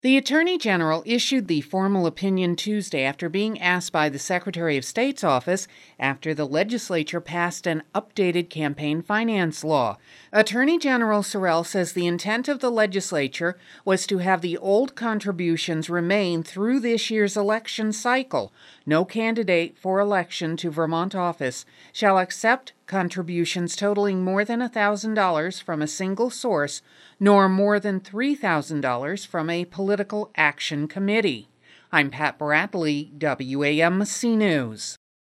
The Attorney General issued the formal opinion Tuesday after being asked by the Secretary of State's office after the legislature passed an updated campaign finance law. Attorney General Sorrell says the intent of the legislature was to have the old contributions remain through this year's election cycle. No candidate for election to Vermont office shall accept contributions totaling more than $1,000 from a single source, nor more than $3,000 from a political action committee. I'm Pat Bradley, WAMC News.